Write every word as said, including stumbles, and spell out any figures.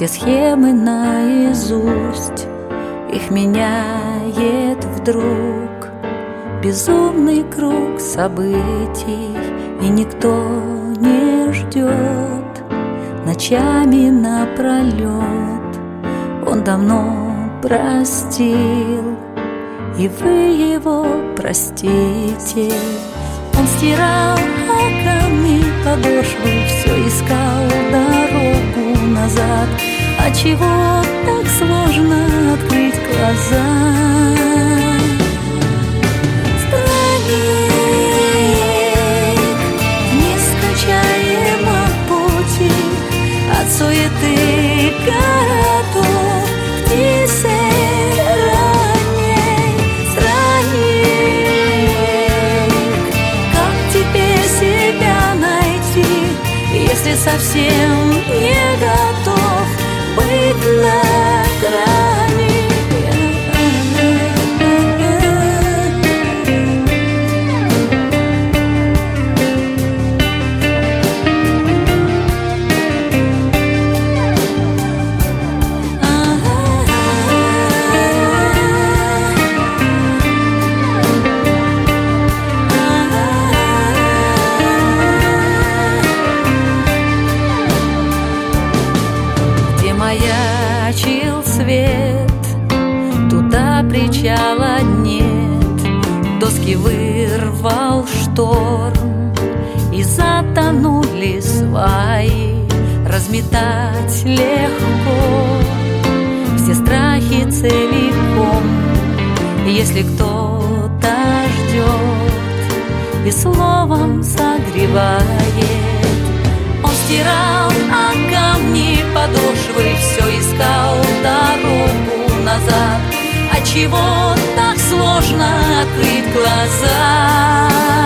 все схемы наизусть, их меняет вдруг безумный круг событий, и никто не ждет ночами напролет. Он давно простил, и вы его простите. Он стирал камни подошвы, все искал дорогу назад. А чего так сложно открыть глаза? Странник в нескончаемом пути от суеты городов к тисе ранней. Странник, как теперь себя найти, если совсем не готов быть на грани? Маячил свет, туда причала нет. Доски вырвал шторм, и затонули сваи. Разметать легко все страхи целиком, если кто-то ждет и словом согревает. Он стирал о камни подошвы, все искал дорогу назад. А чего так сложно открыть глаза?